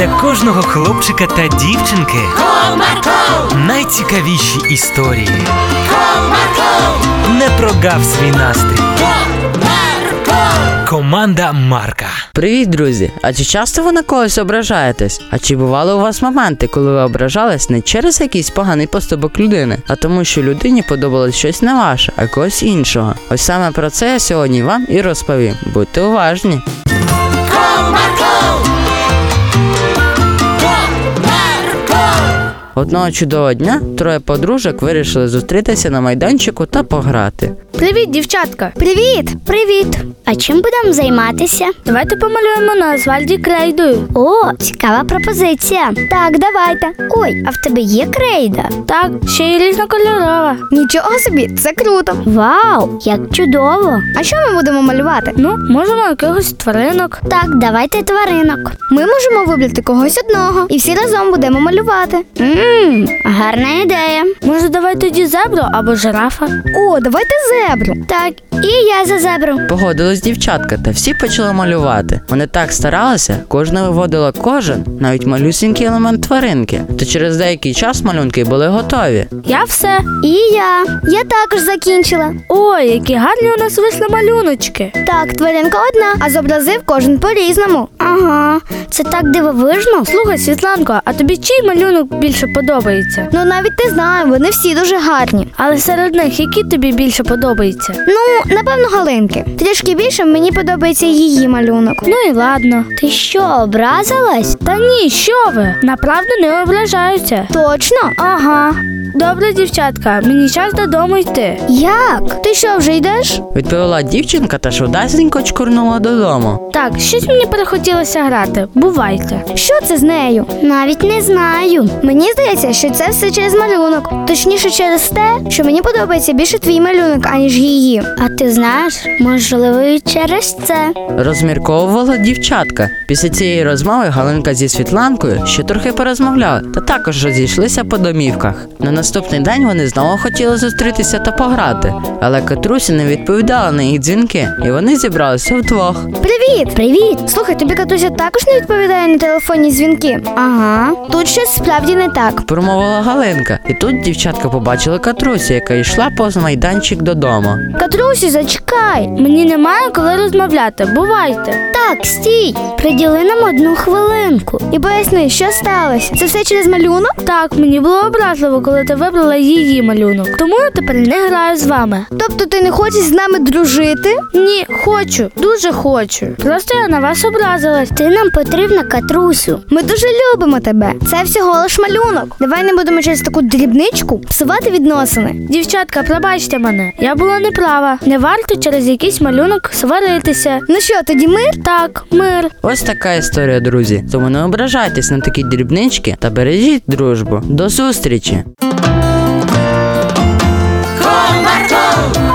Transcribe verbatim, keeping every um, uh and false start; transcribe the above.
Для кожного хлопчика та дівчинки Комарко! Найцікавіші історії. Комарко! Не прогав свій настрій. Комарко! Команда Марка. Привіт, друзі! А чи часто ви на когось ображаєтесь? А чи бували у вас моменти, коли ви ображались не через якийсь поганий поступок людини, а тому, що людині подобалось щось не ваше, а когось іншого? Ось саме про це я сьогодні вам і розповім. Будьте уважні! Одного чудового дня троє подружок вирішили зустрітися на майданчику та пограти. Привіт, дівчатка! Привіт! Привіт! А чим будемо займатися? Давайте помалюємо на асфальті крейдою. О, цікава пропозиція. Так, давайте. Ой, а в тебе є крейда? Так, ще й різнокольорова. Нічого собі, це круто. Вау, як чудово. А що ми будемо малювати? Ну, можемо якихось тваринок. Так, давайте тваринок. Ми можемо вибрати когось одного і всі разом будемо малювати. Ммм, гарна ідея. Може, давай тоді зебру або жирафа? О, давайте зебру. Так, і я за зебру. Погодились дівчатка, та всі почали малювати. Вони так старалися, кожна виводила кожен, навіть малюсінький елемент тваринки. Та через деякий час малюнки були готові. Я все. І я. Я також закінчила. Ой, які гарні у нас вийшли малюночки. Так, тваринка одна, а зобразив кожен по-різному. Ага, це так дивовижно. Слухай, Світланко, а тобі чий малюнок більше подобається? Ну, навіть не знаю, вони всі дуже гарні. Але серед них який тобі більше подобається? Ну, напевно, Галинки. Трішки більше мені подобається її малюнок. Ну і ладно. Ти що, образилась? Та ні, що ви? Направду не ображаюся. Точно? Ага. Добре, дівчатка, мені час додому йти. Як? Ти що, вже йдеш? Відповіла дівчинка та швидесенько чкурнула додому. Так, щось мені перехотілося грати. Бувайте. Що це з нею? Навіть не знаю. Мені здається, що це все через малюнок. Точніше, через те, що мені подобається більше твій малюнок, аніж її. А ти знаєш, можливо, і через це. Розмірковувала дівчатка. Після цієї розмови Галинка зі Світланкою ще трохи порозмовляли та також розійшлися по домівках. На наступний день вони знову хотіли зустрітися та пограти, але Катруся не відповідала на їх дзвінки, і вони зібралися вдвох. Привіт! Привіт! Слухай, тобі Катуся також не відповідає на телефонні дзвінки? Ага, тут щось справді не так. Промовила Галинка, і тут дівчатка побачили Катрусю, яка йшла повз майданчик додому. Катрусю, зачекай! Мені немає коли розмовляти. Бувайте. Так, стій! Приділи нам одну хвилинку. І поясни, що сталося? Це все через малюнок? Так, мені було образливо, коли ти вибрала її малюнок. Тому я тепер не граю з вами. Тобто ти не хочеш з нами дружити? Ні, хочу. Дуже хочу. Просто я на вас образилась. Ти нам потрібна, Катрусю. Ми дуже любимо тебе. Це всього лиш малюнок. Давай не будемо через таку дрібничку псувати відносини. Дівчатка, пробачте мене. Я була неправа. Не варто через якийсь малюнок сваритися. Ну що, тоді мир? Так, мир. Ось така історія, друзі. Тому не ображайтесь на такі дрібнички та бережіть дружбу. До зустрічі! Комарко!